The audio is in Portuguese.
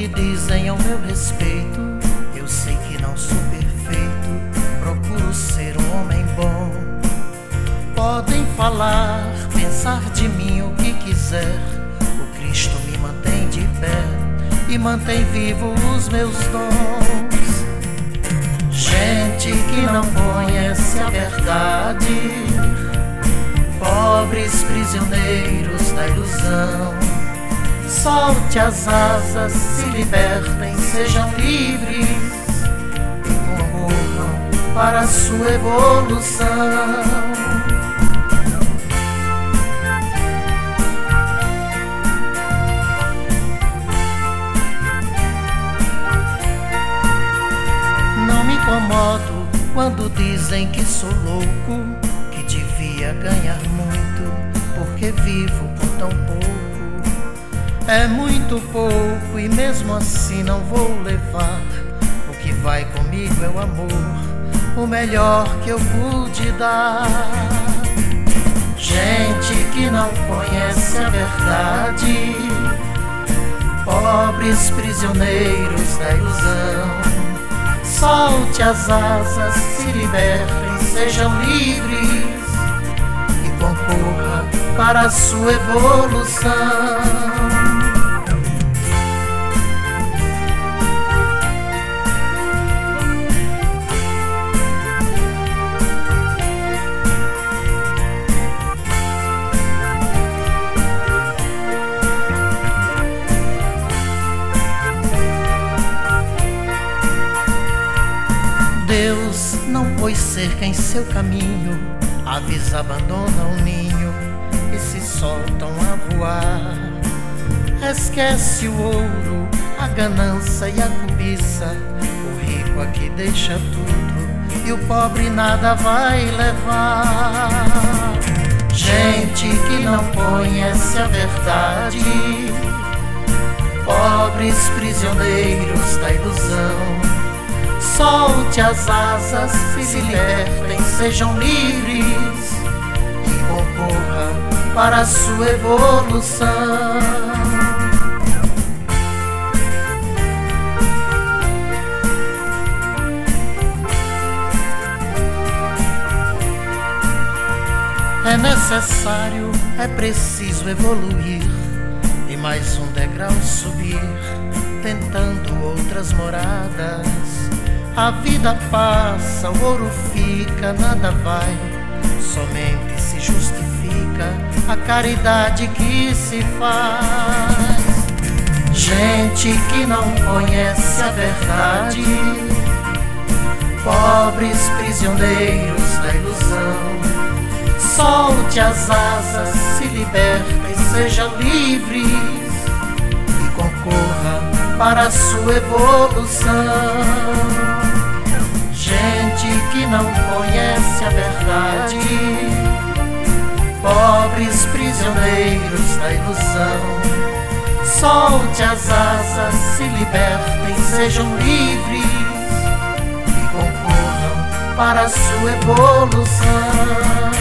que dizem ao meu respeito. Eu sei que não sou perfeito, procuro ser um homem bom. Podem falar, pensar de mim o que quiser, o Cristo me mantém de pé e mantém vivo os meus dons. Gente que não conhece a verdade, pobres prisioneiros da ilusão, solte as asas, se libertem, sejam livres e concorram para a sua evolução. Não me incomodo quando dizem que sou louco, que devia ganhar muito, porque vivo por tão pouco. É muito pouco e mesmo assim não vou levar. O que vai comigo é o amor, o melhor que eu pude dar. Gente que não conhece a verdade, pobres prisioneiros da ilusão, solte as asas, se libertem, sejam livres e concorra para a sua evolução. Deus não pôs cerca em seu caminho, aves abandonam o ninho e se soltam a voar. Esquece o ouro, a ganância e a cobiça, o rico aqui deixa tudo e o pobre nada vai levar. Gente que não conhece a verdade, pobres prisioneiros da ilusão, solte as asas, se libertem, sejam livres e concorra para a sua evolução. É necessário, é preciso evoluir e mais um degrau subir, tentando outras moradas. A vida passa, o ouro fica, nada vai, somente se justifica a caridade que se faz. Gente que não conhece a verdade, pobres prisioneiros da ilusão, solte as asas, se libertem, sejam livres e concorra para a sua evolução. Gente que não conhece a verdade, pobres prisioneiros da ilusão, solte as asas, se libertem, sejam livres e concorram para a sua evolução.